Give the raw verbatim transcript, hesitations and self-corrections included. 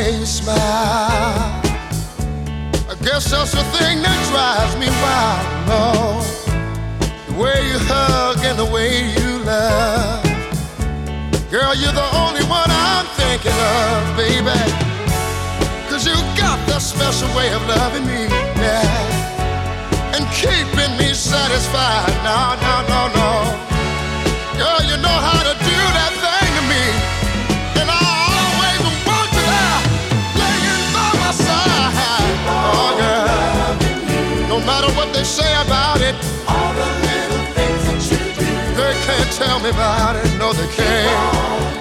way you smile. I guess that's the thing that drives me wild, Lord. The way you hug and the way you love. Girl, you're the only one I'm thinking of, baby. Cause you got that special way of loving me, yeah. And keeping me satisfied, no, no, no, no. Girl, you know how to do that thing to me. And I always want you there, laying by my side. Oh, girl, no matter what they say about it, all the little things that you do, they can't tell me about it, no they can't.